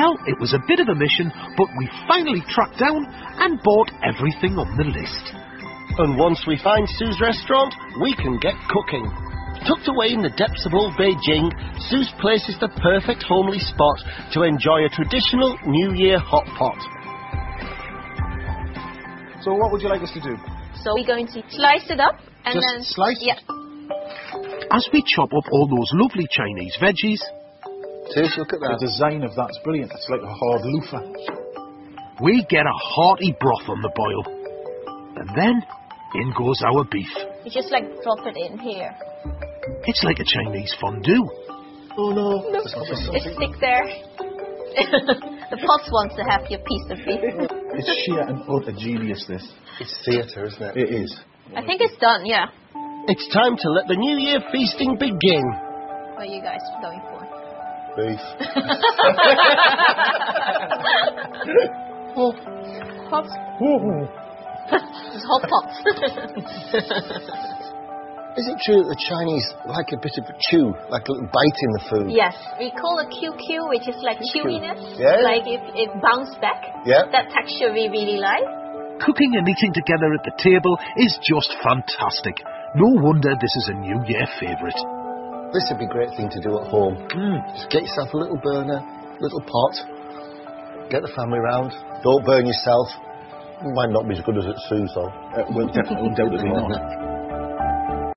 Well, it was a bit of a mission, but we finally tracked down and bought everything on the list. And once we find Sue's restaurant, we can get cooking. Tucked away in the depths of old Beijing, Sue's place is the perfect homely spot to enjoy a traditional New Year hot pot. So what would you like us to do? So we're going to slice it up and Just then... slice? Yeah. As we chop up all those lovely Chinese veggies, Sis, look at that. The design of that's brilliant. It's like a hard loofah. we get a hearty broth on the boil. And then, in goes our beef. You just like drop it in here. It's like a Chinese fondue. Oh no. It sticks there. The pot wants to have your piece of beef. It's sheer and utter genius, this. It's theatre, isn't it? It is. I think it's done, yeah. It's time to let the New Year feasting begin. What are you guys going for? Beef. Oh, hot. Just hot pot. Is it true that the Chinese like a bit of a chew, like a little bite in the food? Yes, we call it QQ, which is like chewiness. Yeah. Like if it bounces back. Yeah. That texture we really like. Cooking and eating together at the table is just fantastic. No wonder this is a New Year favourite. This would be a great thing to do at home. Just get yourself a little burner, little pot, get the family round. Don't burn yourself. Might not be as good as at Sue's though. Well, definitely, undoubtedly not.